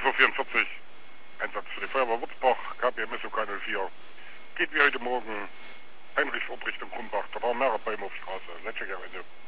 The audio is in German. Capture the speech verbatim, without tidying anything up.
Uhr vierundvierzig, Einsatz für die Feuerwehr Wurzbach, K P M S O K null vier. Geht wie heute Morgen Heinrich Ob Richtung Krumbach, da waren mehrere Bäume auf der Straße. Letzte Ende.